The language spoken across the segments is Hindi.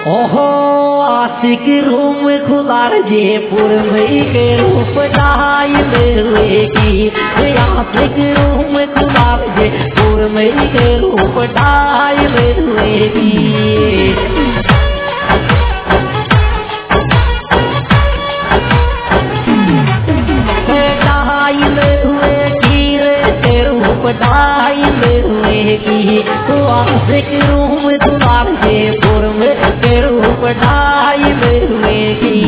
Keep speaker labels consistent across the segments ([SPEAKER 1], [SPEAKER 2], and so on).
[SPEAKER 1] ओहो आशिक रूम खुदार जयपुर में के रूप ढाई की आशिक रूम खुदार जयपुर में के रूप ढाई की तो आशिक रूम खुदार जयपुर में के रूप ढाई की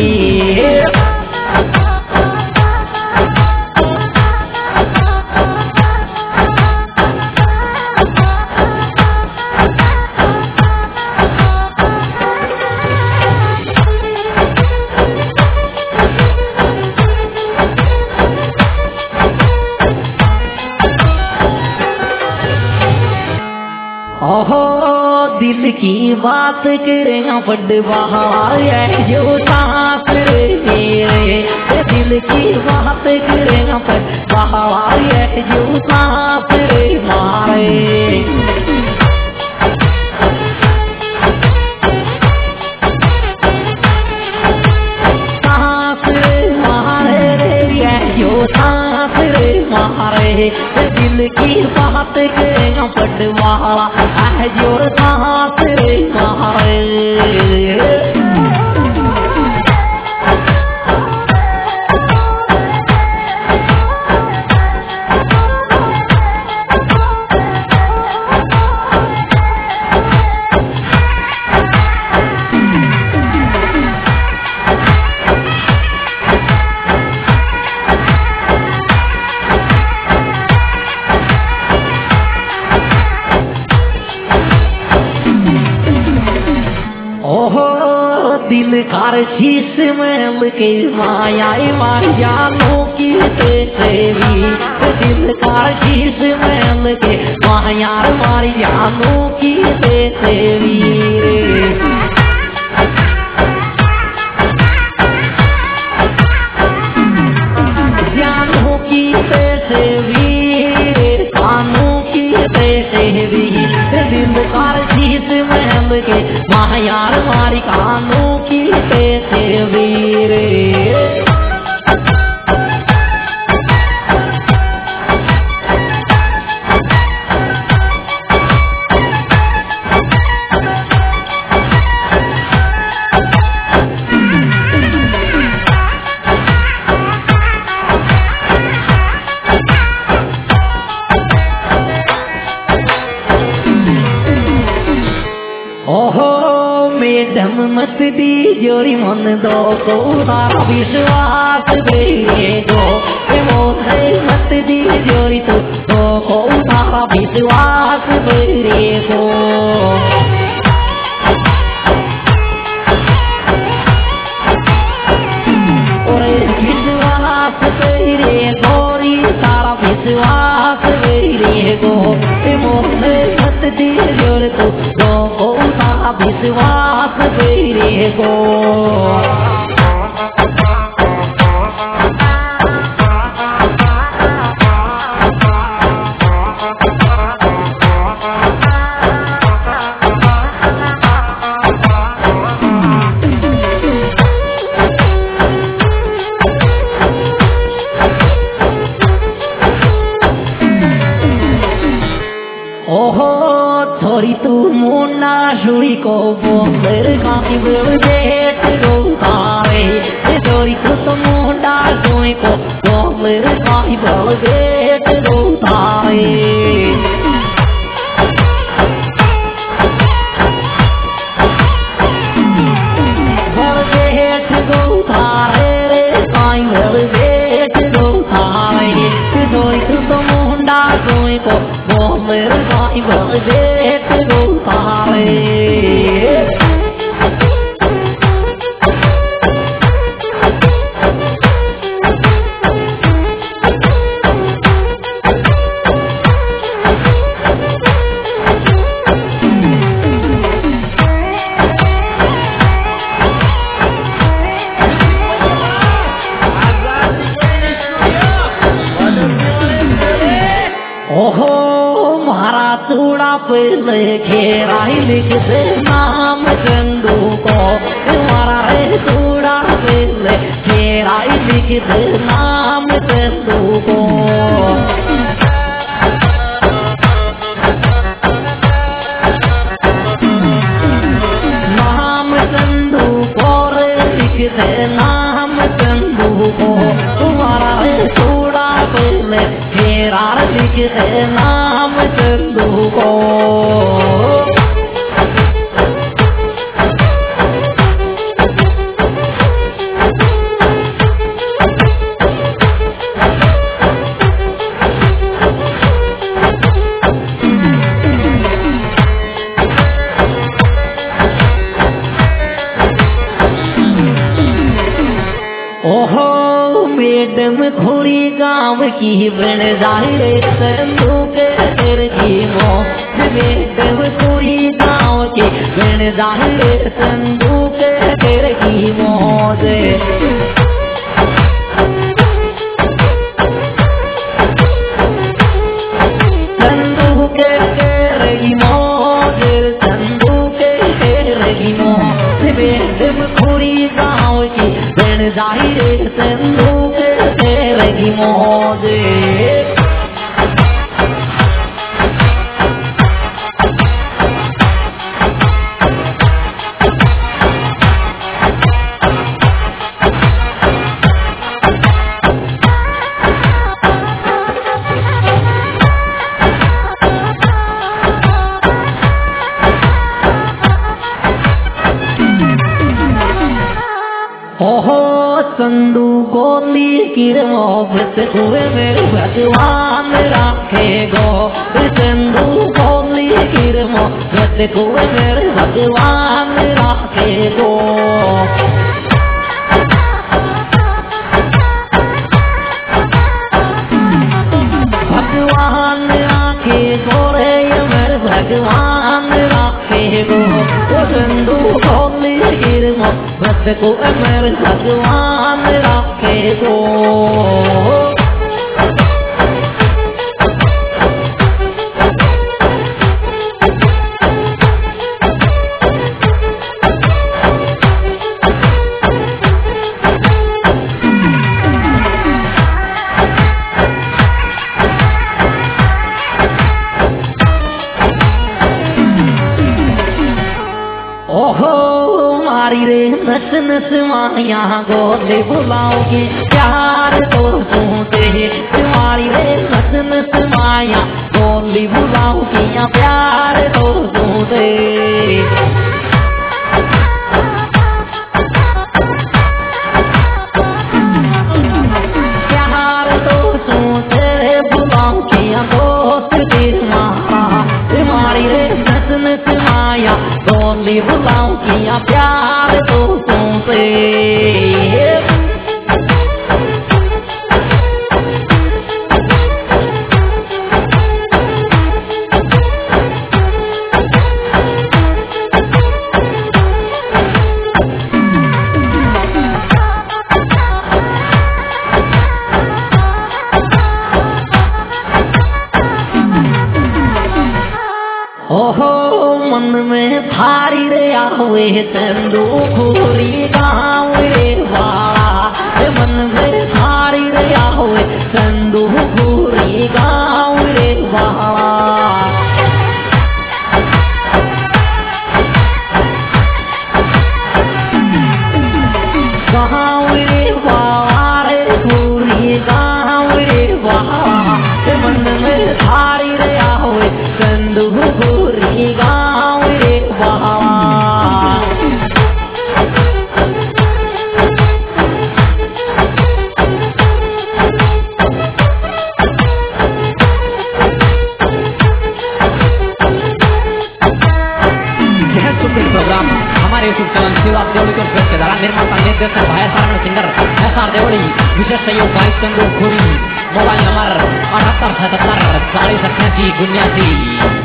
[SPEAKER 1] ओहो दिल की बात करें बड़ बहार है जो सांस मेरे दिल की बात करें बड़ बहार है जो सांस मारे दिल की बात करें पटवाला है जोर सांस मारे दिल कार शीश में के माया मायानों की तेरी दिल कार शीश में के माया मायानों की तेरी जानों की तेरी कानों की तेरी दिल कार शीश में के माया मारी कानों की तेरी रे मैडम मत दी जोरी मन दो को विश्वास दे दो मत दी जोरी तो को विश्वास दे दो विश्वास दे गोरी सारा विश्वास दे गो मत दी जोरी तो को विश्वास दे गो ओहो थोड़ी तू मुन्ना सुई को बोल काफी बोल देख दो तारे थोड़ी तू मुन्ना सुई को बोल काफी बोल देख दो तारे बोल देख दो तारे काई बोल देख दो तारे थोड़ी तू मुन्ना सुई को बोल काफी बोल देख दो तारे ओहो महाराज चूड़ा पे घेराई लिख दे नाम चंदू लिखते नाम चंदू को। नाम चंदू को लिखते नाम चंदू को, तुम्हारा थोड़ा पहले फेरा लिखते नाम चंदू को। ओहो मैडम थोड़ी गाँव की बन जाए चंदू के घर की मौत। मैडम थोड़ी गाँव की बन जाए चंदू के घर की मौत। चंदू के घर की मौत, चंदू के घर की मौत। मैडम थोड़ी गाँव की बन जाए चंदू के घर की मौत। ओहो चंदू गोली की मोहब्बत हुए मेरे भगवान रखेगो। चंदू गोली की मोहब्बत हुए मेरे भगवान रखेगो। भगवान रखेगो रे मेरे भगवान रखेगो। चंदू गोली की मोहब्बत को मेरे भगवान रखेगो। ओहो मारी रे नस नस माया गोले बुलाओगी प्यार तो सुनते। तुम्हारी रे नस नस माया गोली बुलाओगी प्यार तो सुनते। प्यार तो सुनते बुलाओगी दोस्त तुम्हारा। तुम्हारी रे नस नस माया गोली बुलाऊंगी प्यार तो तुमसे। ओहो मन में थारी रे हुए चंदू खूरी गाँव रे वाला। मन में थारी रे हुए चंदू खूरी गाँव रे वाला। गाँव रे वाला रे खूरी गाँव रे वाला। मन में थारी रे हुए चंदू खूरी गाँव रे वाला।
[SPEAKER 2] प्रोग्राम हमारे यूट्यूब चैनल शिवराज देवड़ी को द्वारा निर्माता निर्देशक भाई सारण सिंगर SR देवड़ी। विशेष सहयोग भाई चंदू खूरी। Mobile number 7877 4088 79।